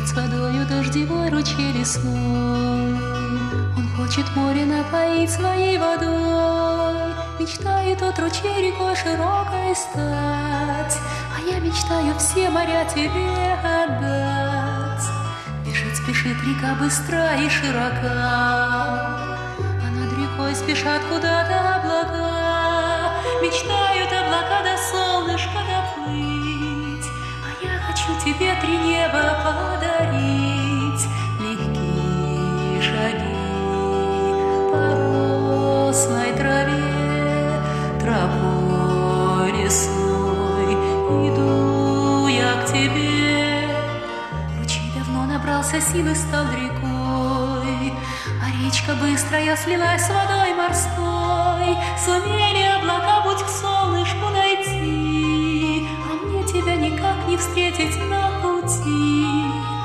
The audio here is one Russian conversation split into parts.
с водою дождевой ручей лесной. Он хочет море напоить своей водой, мечтает от ручей рекой широкой стать. А я мечтаю все моря тебе отдать. Бежит, спешит река быстра и широка, а над рекой спешат куда-то облака. Мечтают облака до солнышка доплыть, а я хочу тебе три неба подарить. Легкие шаги по росной траве, тропой лесной иду я к тебе. Ручей давно набрался силы, стал рекой, а речка быстрая слилась с водой морской. Сумели облака путь к солнышку найти, а мне тебя никак не встретить на пути.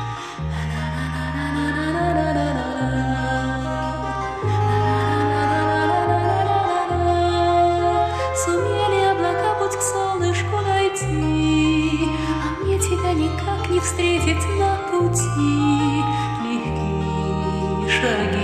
Сумели облака путь к солнышку найти, а мне тебя никак не встретить на пути. Легкие шаги